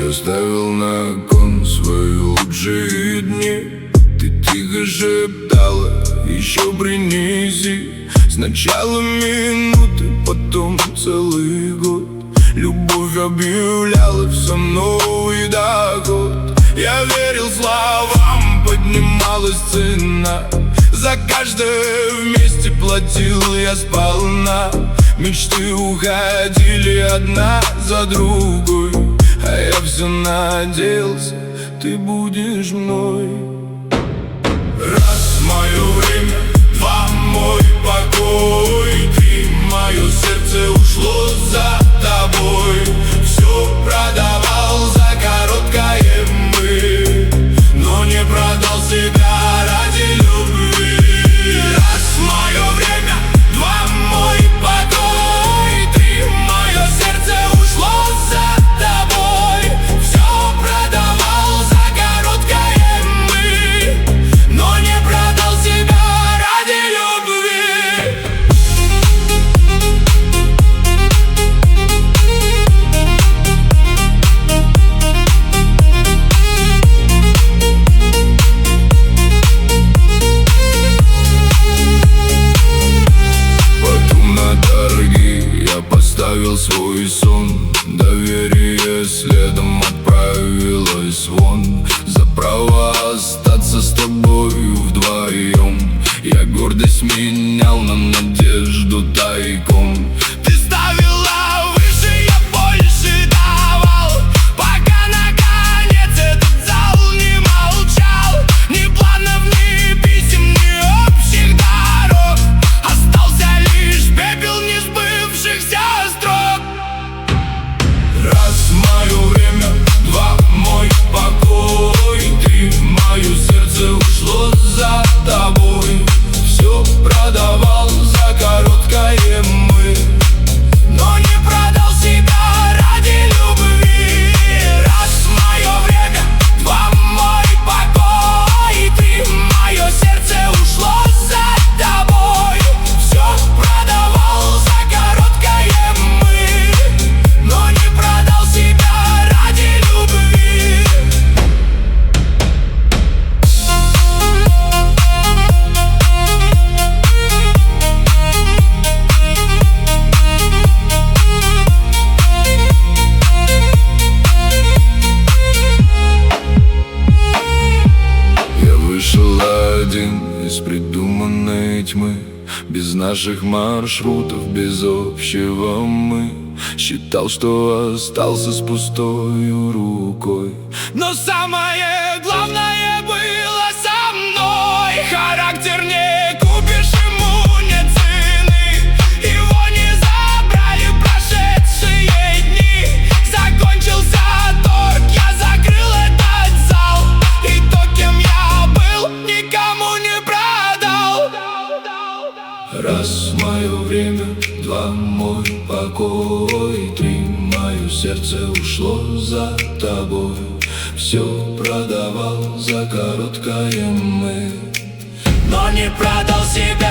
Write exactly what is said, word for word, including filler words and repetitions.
Я ставил на кон свои лучшие дни. Ты тихо шептала, еще принеси. Сначала минуты, потом целый год. Любовь объявляла все новый доход. Я верил словам, поднималась цена. За каждое вместе платил я сполна. Мечты уходили одна за другой, а я все надеялся, ты будешь мной. Раз мое время, два мой покой, три мое сердце ушло за тобой. Все продавал за короткое мы, но не продал себя ради любви. Раз мое время, два мой покой, три мое сердце ушло за тобой. Все продавал за короткое мы, но не продал себя ради любви. Потом на торги я поставил свой сон. Доверие следом отправилось вон. За право остаться с тобою вдвоем я гордость менял на надежду тайком. Ты ставила выше, я больше давал, пока наконец этот зал не молчал. Ни планов, ни писем, ни общих дорог. Остался лишь пепел несбывшихся строк. Раз мое время, два мой покой, три мое сердце ушло за тобой. Все продавал за короткое мы, но не продал себя ради любви. Раз мое время, два мой покой, три мое сердце ушло за тобой. Все продавал за короткое мы, но не продал себя ради любви. Я вышел один из придуманной тьмы, без наших маршрутов, без общего мы. Считал, что остался с пустою рукой, но самое главное было со мной. Характер не купишь, ему нет цены. Его не забрали прошедшие дни. Закончился торг, я закрыл этот зал, и то, кем я был, никому не продал. Раз мое время, два мой покой, три мое сердце ушло за тобой. Все продавал за короткое мы, но не продал себя